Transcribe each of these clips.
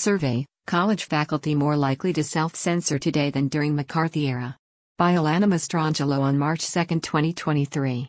survey, College Faculty More Likely to Self-Censor Today Than During McCarthy Era. By Alana Mastrangelo on March 2, 2023.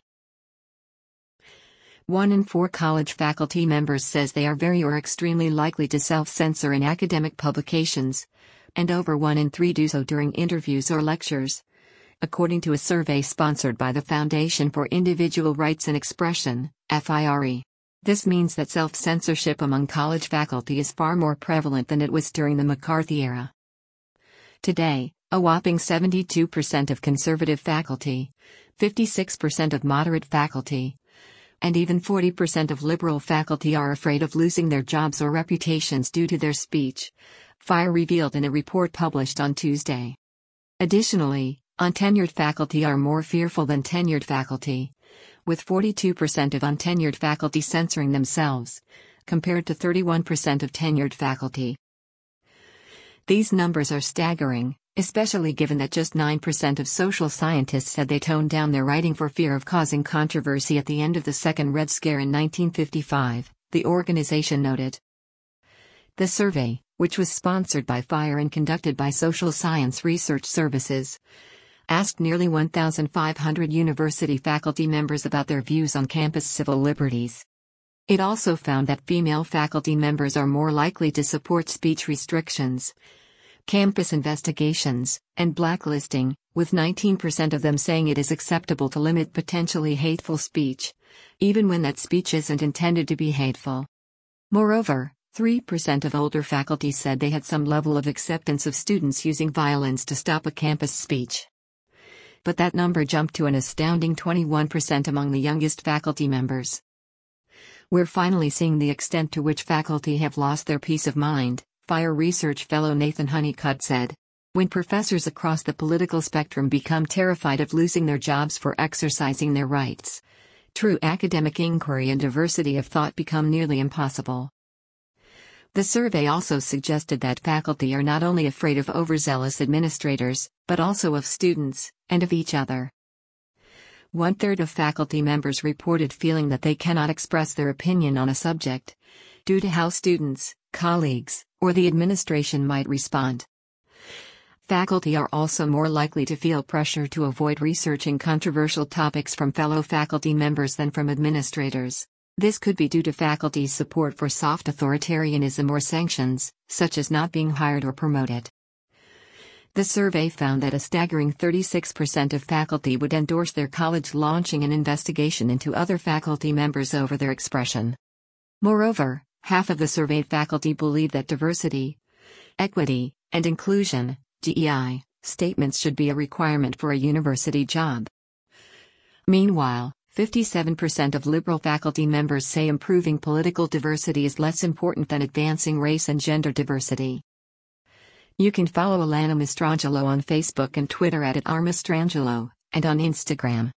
1 in 4 college faculty members says they are very or extremely likely to self-censor in academic publications, and over 1 in 3 do so during interviews or lectures, according to a survey sponsored by the Foundation for Individual Rights and Expression, FIRE. This means that self-censorship among college faculty is far more prevalent than it was during the McCarthy era. Today, a whopping 72% of conservative faculty, 56% of moderate faculty, and even 40% of liberal faculty are afraid of losing their jobs or reputations due to their speech, FIRE revealed in a report published on Tuesday. Additionally, untenured faculty are more fearful than tenured faculty, with 42% of untenured faculty censoring themselves, compared to 31% of tenured faculty. These numbers are staggering, especially given that just 9% of social scientists said they toned down their writing for fear of causing controversy at the end of the Second Red Scare in 1955, the organization noted. The survey, which was sponsored by FIRE and conducted by Social Science Research Services, asked nearly 1,500 university faculty members about their views on campus civil liberties. It also found that female faculty members are more likely to support speech restrictions, campus investigations, and blacklisting, with 19% of them saying it is acceptable to limit potentially hateful speech, even when that speech isn't intended to be hateful. Moreover, 3% of older faculty said they had some level of acceptance of students using violence to stop a campus speech. But that number jumped to an astounding 21% among the youngest faculty members. We're finally seeing the extent to which faculty have lost their peace of mind, FIRE research fellow Nathan Honeycutt said. When professors across the political spectrum become terrified of losing their jobs for exercising their rights, true academic inquiry and diversity of thought become nearly impossible. The survey also suggested that faculty are not only afraid of overzealous administrators, but also of students, and of each other. 1/3 of faculty members reported feeling that they cannot express their opinion on a subject, due to how students, colleagues, or the administration might respond. Faculty are also more likely to feel pressure to avoid researching controversial topics from fellow faculty members than from administrators. This could be due to faculty's support for soft authoritarianism or sanctions, such as not being hired or promoted. The survey found that a staggering 36% of faculty would endorse their college launching an investigation into other faculty members over their expression. Moreover, half of the surveyed faculty believe that diversity, equity, and inclusion (DEI) statements should be a requirement for a university job. Meanwhile, 57% of liberal faculty members say improving political diversity is less important than advancing race and gender diversity. You can follow Alana Mastrangelo on Facebook and Twitter @RMastrangelo, and on Instagram